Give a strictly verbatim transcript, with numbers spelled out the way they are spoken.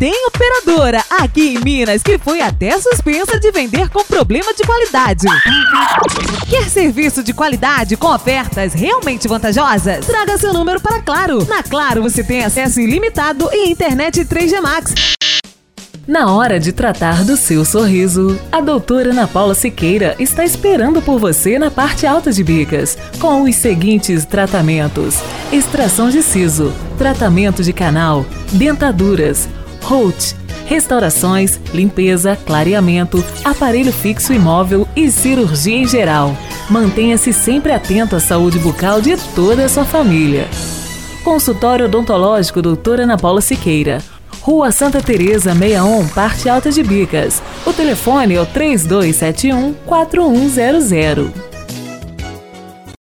tem operadora aqui em Minas que foi até suspensa de vender com problema de qualidade. Quer serviço de qualidade com ofertas realmente vantajosas? Traga seu número para Claro. Na Claro você tem acesso ilimitado e internet três G Max. Na hora de tratar do seu sorriso, a doutora Ana Paula Siqueira está esperando por você na parte alta de Bicas, com os seguintes tratamentos: extração de siso, tratamento de canal, dentaduras, Root, restaurações, limpeza, clareamento, aparelho fixo e móvel e cirurgia em geral. Mantenha-se sempre atento à saúde bucal de toda a sua família. Consultório odontológico doutora Ana Paula Siqueira, Rua Santa Teresa, sessenta e um, parte alta de Bicas. O telefone é o três dois sete um, quatro um zero zero.